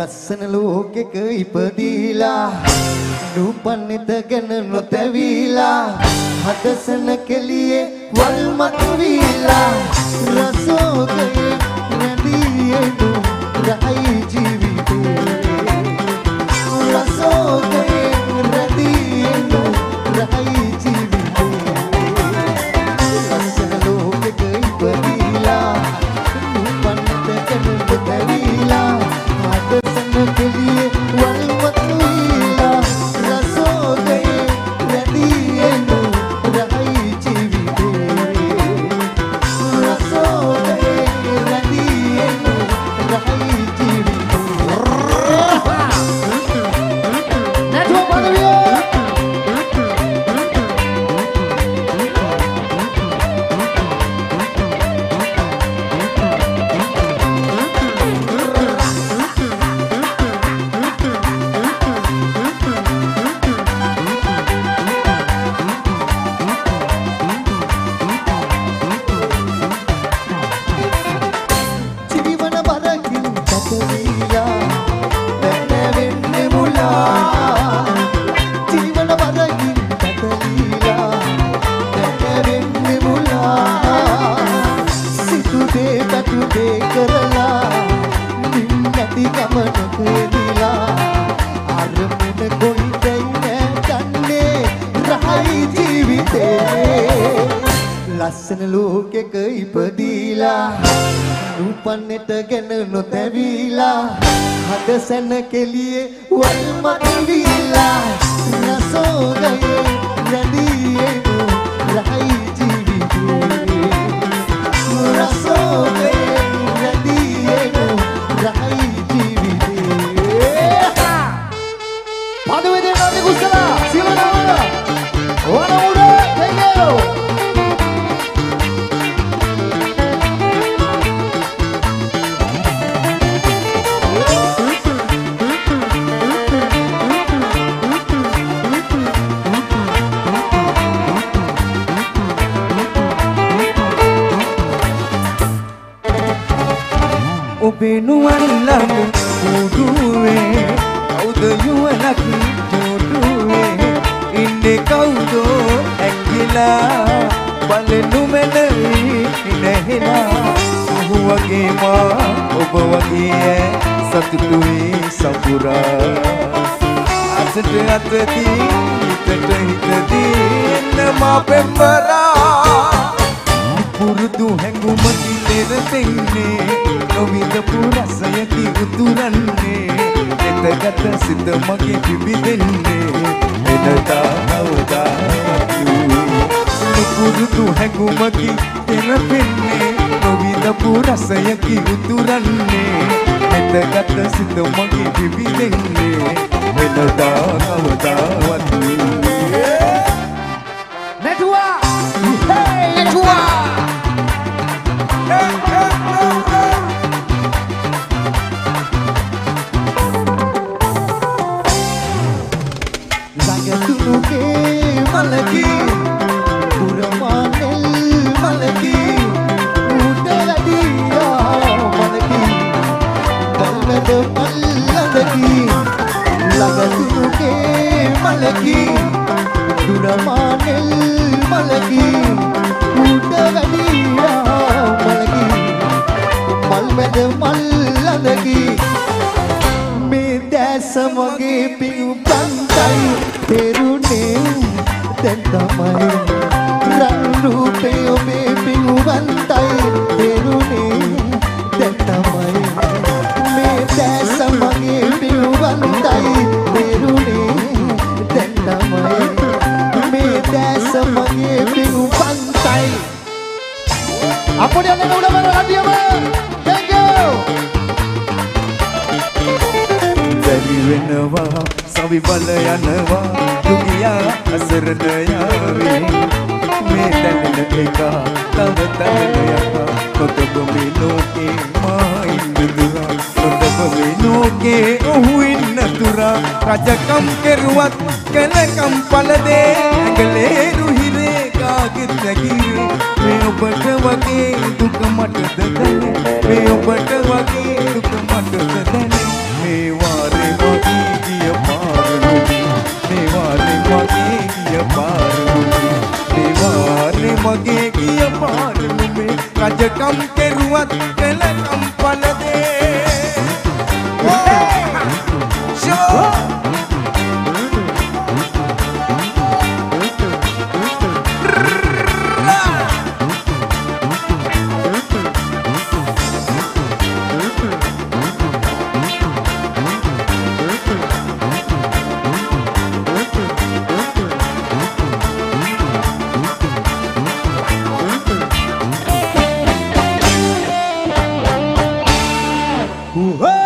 ලස්සන ලෝකෙක ඉපදීලා නූපන්නෙත ගැන නොතැවීලා හදසන කෙලියේ වල් මතුවීලා රසෝගයේ රැඳියෙනු රහයි ජීවිතේ රසෝගයේ රැඳියෙනු රහයි ජීවිතේ ලස්සන ලෝකෙක ඉපදීලා නූපන්නෙත ගැන නොතැවීලා හදසන කෙලියේ වල් මතුවීලා රසෝගයේ රැඳියෙනු රහයි ජීවිතේ රසෝගයේ රැඳියෙනු රහයි ජීවිතේ නැතුව පදවිය ලස්සන ලෝකෙක ඉපදීලා නූපන්නෙත ගැන නොතැවීලා හදසන කෙලියේ වල් මතුවීලා රසෝගයේ රැඳියෙනු රහයි ජීවිතේ රසෝගයේ රැඳියෙනු රහයි ජීවිතේ පදවේ දෙනාගේ කුසලා සිලනවල වනමුඩ තෙගෝ Benuan lambu kuduwe kaudo yuanak joduwe inde kaudo engila balenu menei inehila uhuwage ma obawage satutui sapura asante atati hitata hitadi nama pembara පුරුදු හැඟුමකින් දෙරපෙන්නේ නොවිඳපු රසයකි උතුරන්නේ එතගත සිත මගේ පිබිදෙන්නේ එනතා නවතා පුරුදු හැඟුමකින් දෙරපෙන්නේ නොවිඳපු රසයකි උතුරන්නේ එතගත සිත මගේ පිබිදෙන්නේ එනතා නවතාවත් නැටුවා නැටුවා Tunuke malaki Puramanel malaki Udaladia malaki Balgada palladaki Laga tunuke malaki Puramanel malaki Udaladia malaki Balgada palladaki Samage pingu pantai terune dan tamai ran rupe obe pingu pantai terune dan tamai me samage pingu pantai terune dan tamai me samage pingu pantai apa dia nak udah mana radio mah thank you Dari වෙනවා සවි බල යනවා දුගියා අසරණ යාවේ මේ දැනෙන එක තව තවලයක් කොතබ මේ ලෝකේ මා ඉන්දුරා කොතබ මේ ලෝකේ ඔහු ඉන්නතුරා රජකම් කෙරුවත් කලකම් පළදේ ඇඟලේ රුහිරේ කාගෙත් නැගිරේ මේ ඔබට වගේ දුක මටද දැනේ මේ ඔබට වගේ දුක මටද දැනේ මේවා මගේ ගිය පාරනුමේ රජකම් කෙරුවත් කෙලකම් පලදේ Whoa!